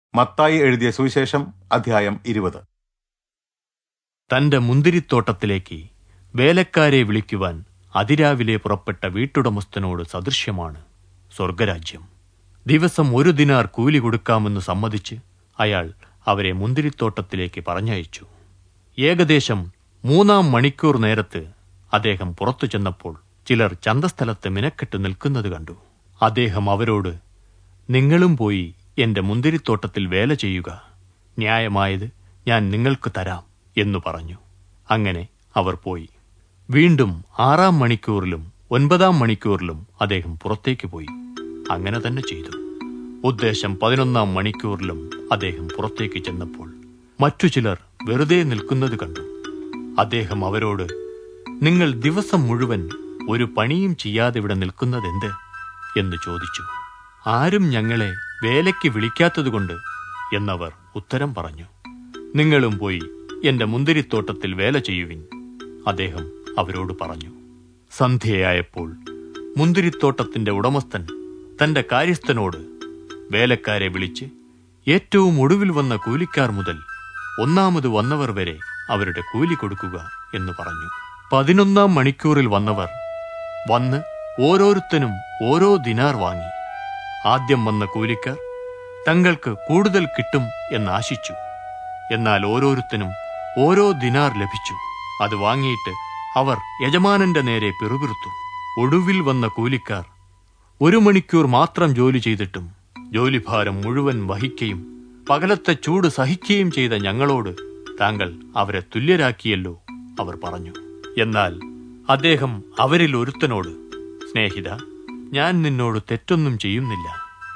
മത്തായി എഴുതിയ സുവിശേഷം അധ്യായം 20. തന്റെ മുന്തിരിത്തോട്ടത്തിലേക്ക് വേലക്കാരെ വിളിക്കുവാൻ അതിരാവിലെ പുറപ്പെട്ട വീട്ടുടമസ്ഥനോട് സദൃശ്യമാണ് സ്വർഗരാജ്യം. ദിവസം 1 ദിനാർ കൂലി കൊടുക്കാമെന്ന് സമ്മതിച്ച് അയാൾ അവരെ മുന്തിരിത്തോട്ടത്തിലേക്ക് പറഞ്ഞയച്ചു. ഏകദേശം 3-ാം മണിക്കൂർ നേരത്ത് അദ്ദേഹം പുറത്തു ചെന്നപ്പോൾ ചിലർ ചന്തസ്ഥലത്ത് മിനക്കെട്ട് നിൽക്കുന്നത് കണ്ടു. അദ്ദേഹം അവരോട്, നിങ്ങളും പോയി എന്റെ മുന്തിരിത്തോട്ടത്തിൽ വേല ചെയ്യുക, ന്യായമായത് ഞാൻ നിങ്ങൾക്ക് തരാം എന്നു പറഞ്ഞു. അങ്ങനെ അവർ പോയി. വീണ്ടും 6-ാം മണിക്കൂറിലും 9-ാം മണിക്കൂറിലും അദ്ദേഹം പുറത്തേക്ക് പോയി. അങ്ങനെ തന്നെ ചെയ്തു. ഉദ്ദേശം 11-ാം മണിക്കൂറിലും അദ്ദേഹം പുറത്തേക്ക് ചെന്നപ്പോൾ മറ്റു ചിലർ വെറുതെ നിൽക്കുന്നത് കണ്ടു. അദ്ദേഹം അവരോട്, നിങ്ങൾ ദിവസം മുഴുവൻ ഒരു പണിയും ചെയ്യാതെ ഇവിടെ നിൽക്കുന്നതെന്ത് എന്ന് ചോദിച്ചു. ആരും ഞങ്ങളെ വേലയ്ക്ക് വിളിക്കാത്തതുകൊണ്ട് എന്നവർ ഉത്തരം പറഞ്ഞു. നിങ്ങളും പോയി എന്റെ മുന്തിരിത്തോട്ടത്തിൽ വേല ചെയ്യുവിൻ, അദ്ദേഹം അവരോട് പറഞ്ഞു. സന്ധ്യയായപ്പോൾ മുന്തിരിത്തോട്ടത്തിന്റെ ഉടമസ്ഥൻ തന്റെ കാര്യസ്ഥനോട്, വേലക്കാരെ വിളിച്ച് ഏറ്റവും ഒടുവിൽ വന്ന കൂലിക്കാർ മുതൽ 1-ാമത് വന്നവർ വരെ അവരുടെ കൂലി കൊടുക്കുക എന്ന് പറഞ്ഞു. 11-ാം മണിക്കൂറിൽ വന്നവർ വന്ന് ഓരോരുത്തനും ഓരോ ദിനാർ വാങ്ങി. ആദ്യം വന്ന കൂലിക്കാർ തങ്ങൾക്ക് കൂടുതൽ കിട്ടും എന്നാശിച്ചു. എന്നാൽ ഓരോരുത്തനും ഓരോ ദിനാർ ലഭിച്ചു. അത് വാങ്ങിയിട്ട് അവർ യജമാനന്റെ നേരെ പിറുപിറുത്തു. ഒടുവിൽ വന്ന കൂലിക്കാർ 1 മണിക്കൂർ മാത്രം ജോലി ചെയ്തിട്ടും ജോലിഭാരം മുഴുവൻ വഹിക്കുകയും പകലത്തെ ചൂട് സഹിക്കുകയും ചെയ്ത ഞങ്ങളോട് താങ്കൾ അവരെ തുല്യരാക്കിയല്ലോ, അവർ പറഞ്ഞു. എന്നാൽ അദ്ദേഹം അവരിൽ ഒരുത്തനോട്, സ്നേഹിത, ഞാൻ നിന്നോട് തെറ്റൊന്നും ചെയ്യുന്നില്ല.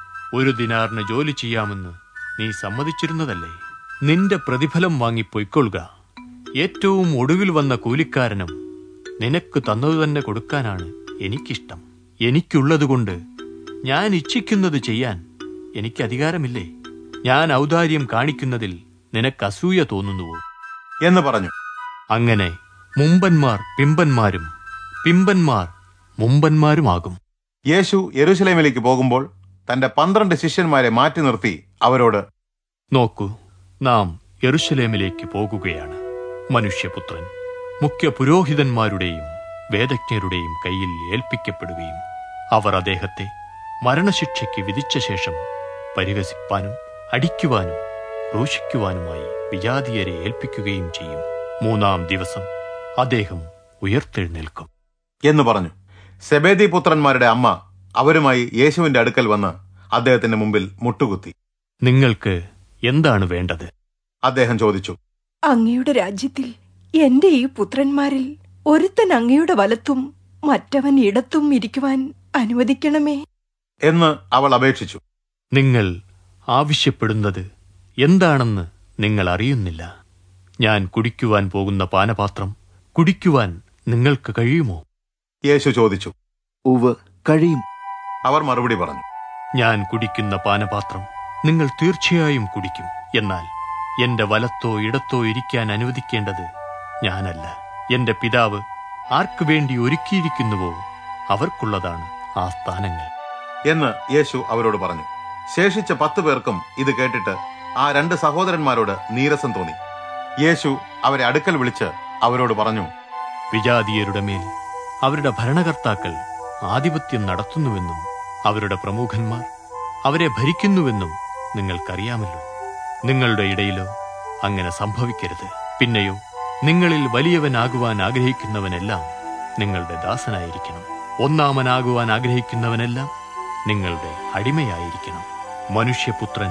1 ദിനാറിന് ജോലി ചെയ്യാമെന്ന് നീ സമ്മതിച്ചിരുന്നതല്ലേ? നിന്റെ പ്രതിഫലം വാങ്ങി പൊയ്ക്കൊള്ളുക. ഏറ്റവും ഒടുവിൽ വന്ന കൂലിക്കാരനും നിനക്ക് തന്നതു തന്നെ കൊടുക്കാനാണ് എനിക്കിഷ്ടം. എനിക്കുള്ളതുകൊണ്ട് ഞാൻ ഇച്ഛിക്കുന്നത് ചെയ്യാൻ എനിക്ക് അധികാരമില്ലേ? ഞാൻ ഔദാര്യം കാണിക്കുന്നതിൽ നിനക്ക് അസൂയ തോന്നുന്നുവോ എന്ന് പറഞ്ഞു. അങ്ങനെ മുമ്പന്മാർ പിമ്പന്മാരും പിമ്പന്മാർ മുമ്പന്മാരുമാകും. യേശു യെരൂശലേമിലേക്ക് പോകുമ്പോൾ തന്റെ 12 ശിഷ്യന്മാരെ മാറ്റി നിർത്തി അവരോട്, നോക്കൂ, നാം യെരൂശലേമിലേക്ക് പോകുകയാണ്. മനുഷ്യപുത്രൻ മുഖ്യ പുരോഹിതന്മാരുടെയും വേദജ്ഞരുടെയും കയ്യിൽ ഏൽപ്പിക്കപ്പെടുകയും അവർ അദ്ദേഹത്തെ മരണശിക്ഷയ്ക്ക് വിധിച്ച ശേഷം പരിഹസിപ്പാനും അടിക്കുവാനും ക്രൂശിക്കുവാനുമായി വിജാതീയരെ ഏൽപ്പിക്കുകയും ചെയ്യും. 3-ാം ദിവസം അദ്ദേഹം ഉയർത്തെഴുന്നേൽക്കും എന്ന് പറഞ്ഞു. സെബേദി പുത്രന്മാരുടെ അമ്മ അവരുമായി യേശുവിന്റെ അടുക്കൽ വന്ന് അദ്ദേഹത്തിന്റെ മുമ്പിൽ മുട്ടുകുത്തി. നിങ്ങൾക്ക് എന്താണ് വേണ്ടത്? അദ്ദേഹം ചോദിച്ചു. അങ്ങയുടെ രാജ്യത്തിൽ എന്റെ ഈ പുത്രന്മാരിൽ ഒരുത്തൻ അങ്ങയുടെ വലത്തും മറ്റവൻ ഇടത്തും ഇരിക്കുവാൻ അനുവദിക്കണമേ എന്ന് അവൾ അപേക്ഷിച്ചു. നിങ്ങൾ ആവശ്യപ്പെടുന്നത് എന്താണെന്ന് നിങ്ങൾ അറിയുന്നില്ല. ഞാൻ കുടിക്കുവാൻ പോകുന്ന പാനപാത്രം കുടിക്കുവാൻ നിങ്ങൾക്ക് കഴിയുമോ? യേശു ചോദിച്ചു. ഉവ്വ്, കഴിയും. അവർ മറുപടി പറഞ്ഞു. ഞാൻ കുടിക്കുന്ന പാനപാത്രം നിങ്ങൾ തീർച്ചയായും കുടിക്കും. എന്നാൽ എന്റെ വലത്തോ ഇടത്തോ ഇരിക്കാൻ അനുവദിക്കേണ്ടത് ഞാനല്ല. എന്റെ പിതാവ് ആർക്കു വേണ്ടി ഒരുക്കിയിരിക്കുന്നുവോ അവർക്കുള്ളതാണ് ആ സ്ഥാനങ്ങൾ എന്ന് യേശു അവരോട് പറഞ്ഞു. ശേഷിച്ച 10 പേർക്കും ഇത് കേട്ടിട്ട് ആ 2 സഹോദരന്മാരോട് നീരസം തോന്നി. യേശു അവരെ അടുക്കൽ വിളിച്ച് അവരോട് പറഞ്ഞു, വിജാതീയരുടെ മേൽ അവരുടെ ഭരണകർത്താക്കൾ ആധിപത്യം നടത്തുന്നുവെന്നും അവരുടെ പ്രമുഖന്മാർ അവരെ ഭരിക്കുന്നുവെന്നും നിങ്ങൾക്കറിയാമല്ലോ. നിങ്ങളുടെ ഇടയിലോ അങ്ങനെ സംഭവിക്കരുത്. പിന്നെയോ നിങ്ങളിൽ വലിയവനാകുവാൻ ആഗ്രഹിക്കുന്നവനെല്ലാം നിങ്ങളുടെ ദാസനായിരിക്കണം. 1-ാമനാകുവാൻ ആഗ്രഹിക്കുന്നവനെല്ലാം നിങ്ങളുടെ അടിമയായിരിക്കണം. മനുഷ്യപുത്രൻ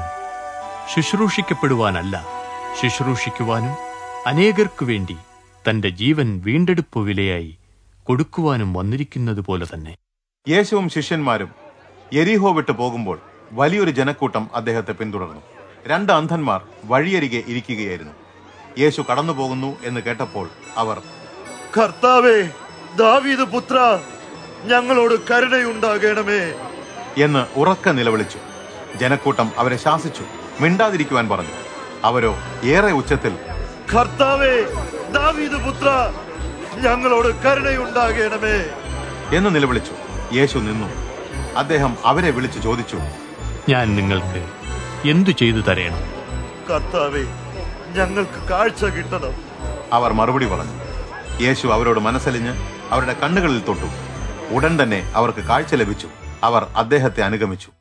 ശുശ്രൂഷിക്കപ്പെടുവാനല്ല, ശുശ്രൂഷിക്കുവാനും അനേകർക്കു വേണ്ടി തന്റെ ജീവൻ വീണ്ടെടുപ്പ് വിലയായി കൊടുക്കുവാനും വന്നിരിക്കുന്നത് പോലെ തന്നെ. യേശുവും ശിഷ്യന്മാരും യെരിഹോ വിട്ടു പോകുമ്പോൾ വലിയൊരു ജനക്കൂട്ടം അദ്ദേഹത്തെ പിന്തുടർന്നു. 2 അന്ധന്മാർ വഴിയരികെ ഇരിക്കുകയായിരുന്നു. യേശു കടന്നു പോകുന്നു എന്ന് കേട്ടപ്പോൾ അവർ, കർത്താവേ, ദാവീദ് പുത്ര, ഞങ്ങളോട് കരുണയുണ്ടാകണമേ എന്ന് ഉറക്കെ നിലവിളിച്ചു. ജനക്കൂട്ടം അവരെ ശാസിച്ചു, മിണ്ടാതിരിക്കുവാൻ പറഞ്ഞു. അവരോ ഏറെ ഉച്ചത്തിൽ, കർത്താവേ, ദാവീദ് പുത്ര, ഞങ്ങളോട് കരുണയുണ്ടാകണമേ എന്ന് നിലവിളിച്ചു. യേശു നിന്നു. അദ്ദേഹം അവരെ വിളിച്ചു ചോദിച്ചു, ഞാൻ നിങ്ങൾക്ക് എന്തു ചെയ്തു തരേണം? കർത്താവേ, ഞങ്ങൾക്ക് കാഴ്ച കിട്ടണം. അവർ മറുപടി പറഞ്ഞു. യേശു അവരോട് മനസ്സലിഞ്ഞ് അവരുടെ കണ്ണുകളിൽ തൊട്ടു. ഉടൻ തന്നെ അവർക്ക് കാഴ്ച ലഭിച്ചു. അവർ അദ്ദേഹത്തെ അനുഗമിച്ചു.